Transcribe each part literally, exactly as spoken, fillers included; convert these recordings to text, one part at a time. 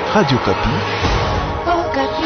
Radio Kapi. Oh, Kapi.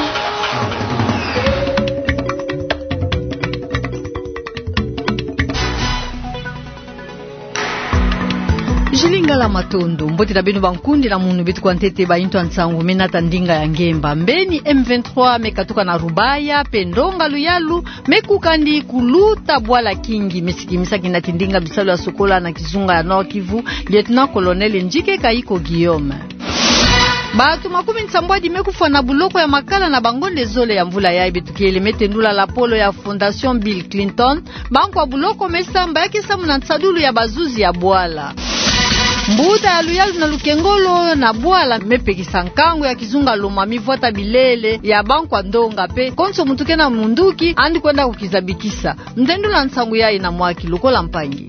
Jilinga la matondo mboti na benu bankundi na munu bitu kwa ntete ba into ansangu menata ndinga ya ngemba mbeni M vingt-trois mekatuka na Rubaya pendonga luyalu mekukandi kuluta bwala kingi mesikimisa kinati ndinga bisalu ya Sokola na Kizunga ya Nord Kivu Lieutenant Colonel Njike Kaiko Guillaume. Batu makumi nsambwadi mekufa na buloko ya makala na bangonde zole ya mvula ya ibetukiele metendula la polo ya Fondation Bill Clinton banko wa buloko mesamba yake samu na nsadulu ya bazuzi ya bwala. Mbuda ya luyalu na lukengolo na bwala mepekisa nkango ya Kizunga loma mivota bilele ya banko ndonga pe konso mutuke na munduki andi kwenda kukizabikisa mtendula nsangu ya ina mwaki lukola mpangi.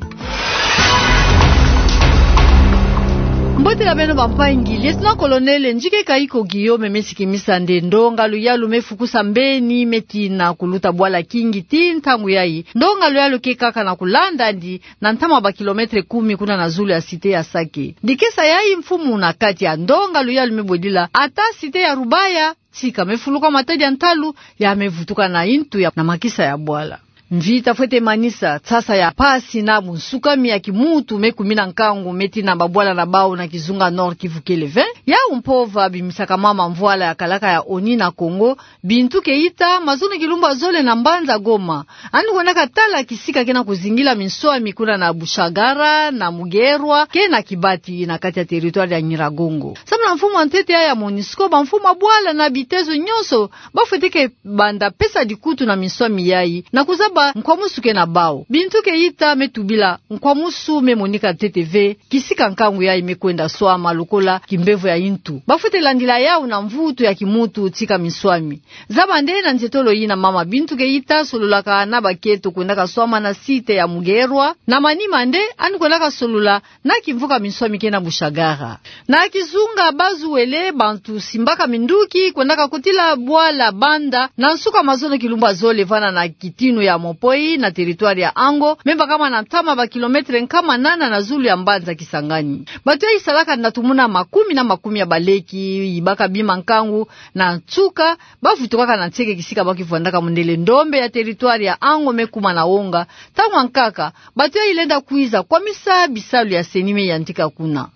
Mbote la beno bampangi Lieutenant Colonel Njike Kaiko Guillaume mesikimisa ndonga luyalu mefukusa mbeni metina kuluta bwala kingi tintangu yai ndonga luyalu kekaka na kulanda ndi na ntama ba kilometre kumi kuna na zulu ya site ya Sake dikesa yai mfumu na kati ya ndonga luyalu mebodila ata site ya Rubaya tika mefuluka matadi ya ntalu ya mevutuka na intu ya na makisa ya bwala. Mvita fwete manisa tsasa ya pasi na musukami ya kimutu mekumina nkangu meti na babwala na bao na Kizunga Nord Kivu keleve ya umpova bimisaka mama mvuala ya kalaka ya Oni na Kongo bintu keita mazuni kilumba zole na Mbanza Goma andi kwenda katala kisika kena kuzingila minsoa mikuna na Bushagara na Mugerwa kena Kibati na kati ya territoire ya Nyiragongo samna mfumu antete ya Monisco ba mfumu bwala na bitezo nyoso bafeteke banda pesa dikutu na minsoa miyai na kuzaba nkwamusuke na bao bintu keita metubila nkwamusu memonika T T V kisika nkangu ya imekwenda swama lukola kimbevu ya intu bafute landila yao na mvutu ya kimutu tika miswami zaba ndena nzetolo yina mama bintu keita solulaka na baketo kwenda swama na site ya Mugerwa na manima nde ani kwenda solula na kimvuka miswami kena Bushagara na Kizunga bazuwele bantu simbaka minduki kwenda kutila bwala banda na nsuka mazono kilumba zole vana na kitinu ya Mopoi na territoire ya Ango memba kama na tama ba kilometre nkama nana na zulu ya Mbanza Kisangani batu ya isalaka natumuna makumi na makumi ya baleki ibaka bima nkangu na tsuka bafutukaka na tseke kisika bakifandaka mundele ndombe ya territoire ya Ango mekuma na onga tangu nkaka batu ya ilenda kuiza kwa misa bisalu ya senime ya ntika kuna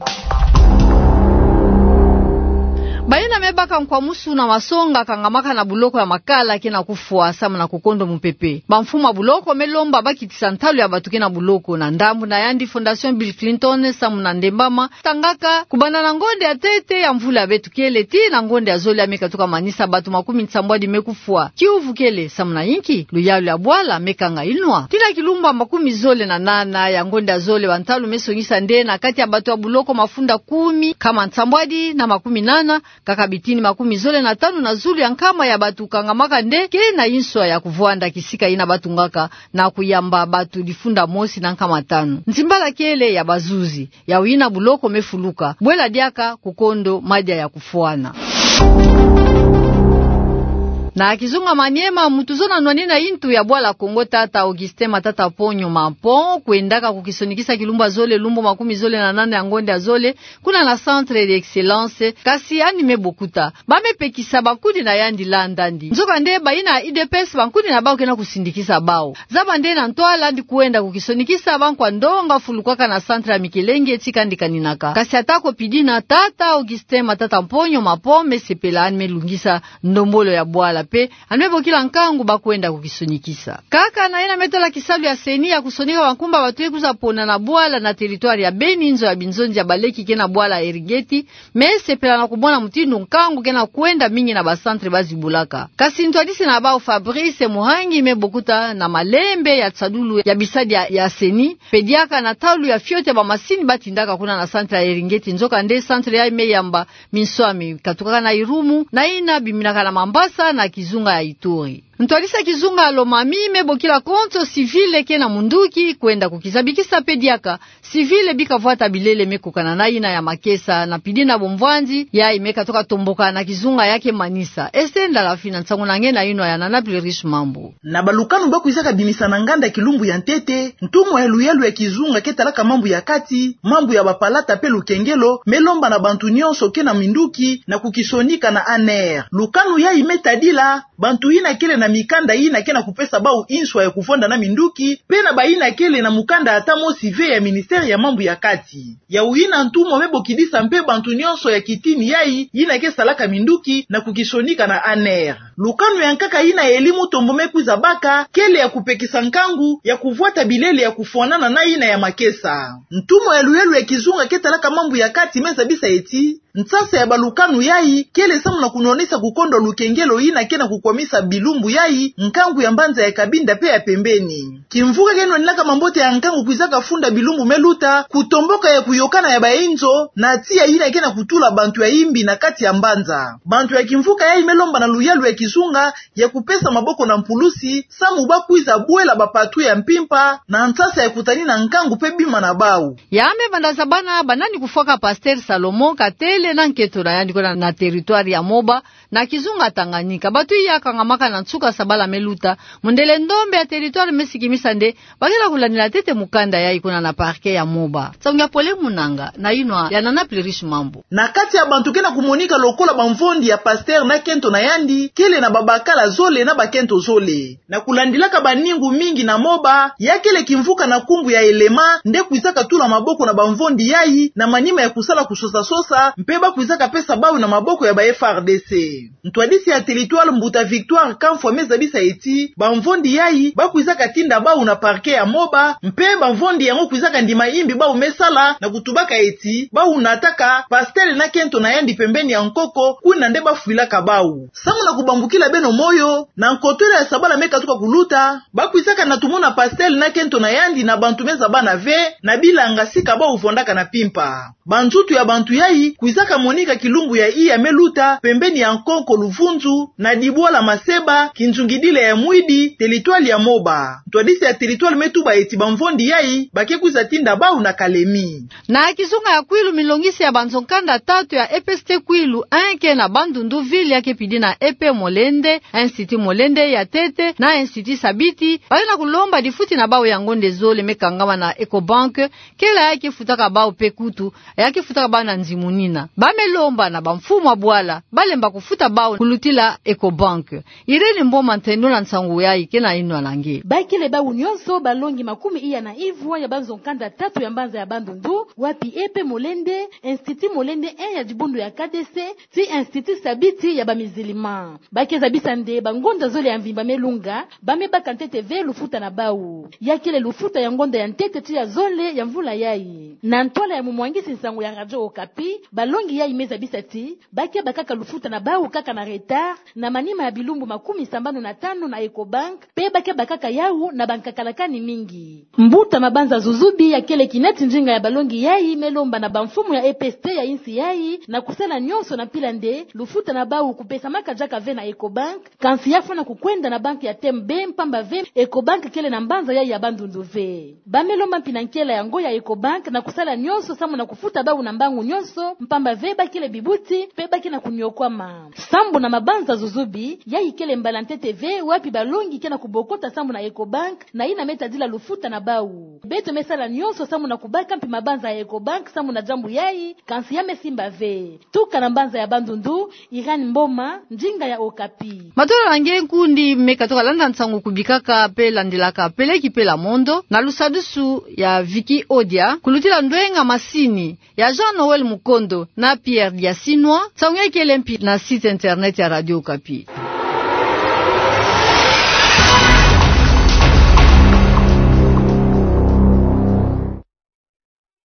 bayina mebaka nkwamusu na masonga kangamaka na buloko ya makala kena kufua sama na kukondo mupepe bamfuma buloko melomba bakitisa ntalu ya batuke na buloko na ndambu na yandi Fondation Bill Clinton samu na ndembama tangaka kubanda na ngonde ya tete ya mvula betu kele ti na ngonde ya zoli ya meka tuka manisa batu makumi nsambwadi mekufua kiuvu kele samu na inki luyalu ya bwala mekanga inwa tina kilumba makumi zole na nana ya ngonde ya zole wantalu mesongisa ndena kati ya batu ya buloko mafunda kumi kama nsambwadi na makumi nana kakabitini makumi zole na tanu na zulu ya nkama ya batu kangamaka ndeke na inswa ya kuvuanda kisika ina batu ngaka na kuyamba batu difunda mosi na nkama tanu nzimbala kele ya bazuzi ya uina buloko mefuluka bwela diaka kukondo madia ya kufuana na Kizunga Maniema mutuzona nwanina intu ya bwala Kongo tata Augustin Matata Ponyo Mampon kuendaka kukisonikisa kilumba zole lumbo makumi zole na nane ya ngonde ya zole kuna na centre d'excellence kasi ani mebokuta bame pekisa bankudi na yandi landandi nzoka nde baina I D P S bankudi na bao kena kusindikisa bao zaba nde na ntwala ndi kuenda kukisonikisa bankwa ndonga fulukaka na centre ya Mikelenge tika ndikaninaka kasi atako pidina tata Augustin Matata Ponyo Mampon mesepela ani melungisa ndombolo ya bwala pe anwebo kila nkangu bakwenda kukisonikisa kaka na ina metola kisalu ya seni ya kusonika wankumba watu ekuza pona na bwala na territoire ya Beni nzo ya binzonzi ya baleki kena bwala erigeti mese pela na kubona mutindo nkangu kena kuenda mingi na basantre bazibulaka kasi ntwadisi na bao Fabrice Muhangi mebokuta na malembe ya tsadulu ya bisadi ya, ya seni pediaka na taulu ya fiote ba masini batindaka kuna na santre ya erigeti nzoka nde santre ya imeyamba minswami katukaka na Irumu na ina biminaka na Mambasa na Kizunga ya Ituri Ntwalisa Kizunga alomami mebo kila konto civile kena munduki kwenda kukizabikisa pediaka civile bikavuata bilele mekukana na ina ya makesa na pidina bomvwanzi ya imeka toka tomboka na Kizunga yake manisa esenda la fina nsangu nange na ino ya nana plerish mambo na balukanu bakuizaka bimisa na nganda kilumbu ya ntete ntumo elu yelu ya Kizunga ketalaka mambu ya kati mambu ya bapalata pe lukengelo melomba na bantu nyonso kena minduki na kukisonika na aner lukanu ya imetadila bantu ina kele na mikanda ina kena kupesa bau inswa ya kufonda na minduki pena ba ina kele na mukanda atamo sive ya ministeri ya mambu ya kati ya uina ntumo mebo kidisa mpe bantu nyonso ya kitini yai ina ke salaka minduki na kukisonika na aner lukanu ya nkaka ina elimu tombome kuza baka kele ya kupekisa nkangu ya kuvuata bilele ya kufuanana na ina ya makesa ntumo elu yelu ya Kizunga ketalaka mambu ya kati meza bisa eti ntsasa ya balukanu yai kele samu na kunonesa kukondo lukengelo ina kena kukwamisa bilumbu yai nkangu ya mbanza ya kabinda pe ya pembeni kimvuka keno nilaka mambote ya nkangu kuizaka funda bilumbu meluta kutomboka ya kuyokana ya bainzo na tia ina kena kutula bantu ya imbi na kati ya mbanza bantu ya kimvuka yai melomba na luyalu ya Kizunga ya kupesa maboko na mpulusi samu bakuiza buela bapatu ya mpimpa na ntsasa ya kutani na nkangu pe bima na bau yame bandazabana banani kufoka Pasteur Salomon Katele na nketo na yandiko na, na territoire ya Moba na Kizunga Tanganyika batu iya kangamaka na nsuka sabala meluta mundele ndombe ya territoire mesikimisa nde bakela kulanila tete mukanda ya ikuna na parke ya Moba tsangu pole munanga na inwa ya nana plerish mambo na kati ya bantu kena kumonika lokola bamvondi ya Pasteur na kento na yandi kele na babakala zole na bakento zole na kulandilaka baningu mingi na Moba ya kele kimvuka na kumbu ya elema nde kuizaka tula maboko na bamvondi yai na manima ya kusala kusosa sosa mpeba kuizaka pesa bau na maboko ya ba F R D C ntwadisi ya territoire Mbuta Victoire kamfwa meza bisa eti bamvondi yai bakuizaka tinda bau na parke ya Moba mpe bamvondi yango kuizaka ndima imbi bau mesala na kutubaka eti bau nataka Pasteur na kento na yandi pembeni ya nkoko kuna nde bafuilaka bau samu na kubambukila beno moyo na nkotwele ya sabala meka tuka kuluta bakuizaka na tumuna Pasteur na kento na yandi na bantu meza bana ve na bilanga sika bau uvondaka na pimpa bantutu ya bantu yai kuizaka monika kilumbu ya iya meluta pembeni ya nkoko luvunzu na dibwala maseba kinzungidile ya mwidi territoire ya Moba ntwadisi ya territoire metuba eti bamvondi yai bake kuiza tinda bau na Kalemi na Kizunga ya Kwilu milongisi ya banzonkanda tatu ya E P S T Kwilu anke na bandundu vile yake pidi na E P Molende Institut Molende ya Tete na Institut Sabiti baina kulomba difuti na bau ya ngonde zole mekangama na Ecobank kela yake futaka bau pekutu yake futaka bau na nzimunina bamelomba na bamfumu abwala balemba kufuta bau kulutila Ecobank ireni mboma ntendo na nsangu yai kena ino alange bakile bau nyonso balongi makumi iya na ivwa ya banzonkanda tatu ya mbanza ya bandundu wapi E P Molende Institut Molende un ya jibundu ya K D C ti Institut Sabiti ya bamizilima bakeza bisande bangonda zole ya mvimba melunga bame bakantete ve lufuta na bau yakile lufuta ya ngonda ya ntete ti ya zole ya mvula yai na ntwala ya mumwangisi nsangu ya Radio Okapi balongi yai meza bisati bakia bakaka lufuta na bau kaka na retard na manima ya bilumbu makumi sambano na tano na Ecobank pe bakia bakaka yau na bankakalakani mingi mbuta mabanza zuzubi ya kele kineti njinga ya balongi yai melomba na bamfumu ya E P S T ya insi yai na kusala nyonso na pilande lufuta na bau kupesa maka jaka ve na Ecobank kansi yafu na kukwenda na banki ya Tembe mpamba ve Ecobank kele na mbanza yai ya bandundu ve bamelomba mpinankela ya ngo ya Ecobank na kusala nyonso samu na kufuta bau na mbangu nyonso mpamba ve bakile bibuti pe baki na kunyokwama sambu na mabanza zuzubi yai kele mbalante T V wapi balongi kena kubokota sambu na Ecobank na ina meta dila lufuta na bau beto mesala nyonso samu na kubaka mpi mabanza ya Ecobank samu na jambu yai kansi ya mesimba ve tuka na mbanza ya bandundu Irani Mboma njinga ya Okapi Matola lange nkundi meka toka landa nsangu kubikaka pe landilaka peleki pe la mondo na lusadusu ya Viki Odia kulutila ndwenga masini ya Jean Noel Mukondo na Pierre Diasinwa tsangu ya kelempi na site internet ya Radio Okapi.